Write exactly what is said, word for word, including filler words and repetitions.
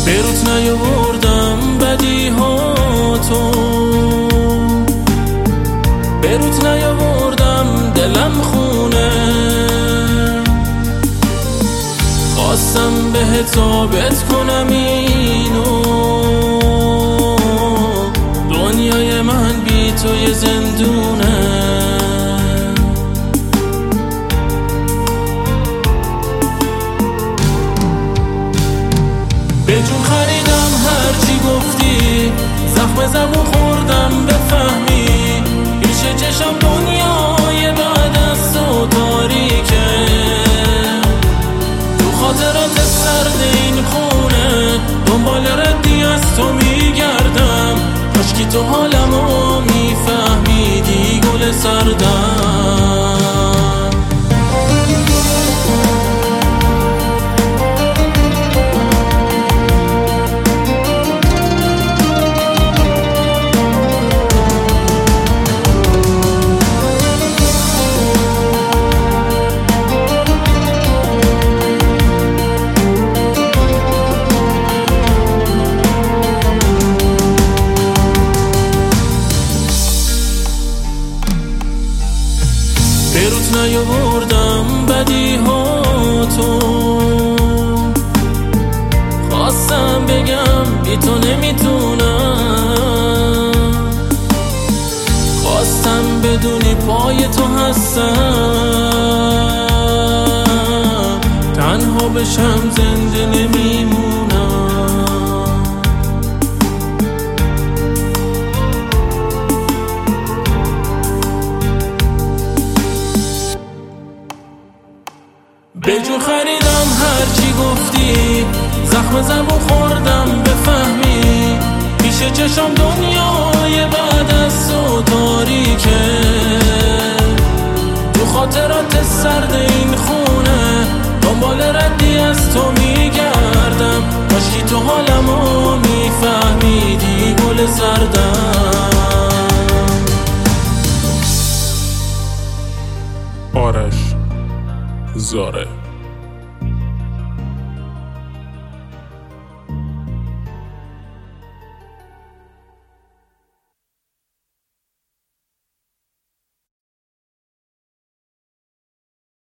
بروت نیاوردم بدیهاتو، بروت نیاوردم دلم خونه، خواستم بهت ثابت کنم اینو، دنیای من بی تو یه زندونه. به جون خریدم هرچی گفتی، زخم زبون خوردم بفهمی، پیش چشم دنیای بعد از تو تاریکه، تو خاطرات سرد این خونه دنبال ردی از تو میگردم، کاشکی تو حالمو میفهمیدی گل سردم. بروت نیاوردم بدیهاتو، خواستم بگم بی تو نمیتونم، خواستم بدونی پای تو هستم، تنها بشم زنده نمیمونم. به جون خریدم هرچی گفتی، زخم زبون خوردم بفهمی، پیش چشم دنیای بعد از تو تاریکه، تو خاطرات سرد این خونه دنبال ردی از تو میگردم، کاشکی تو حالمو میفهمیدی گل سردم. آرش زاره.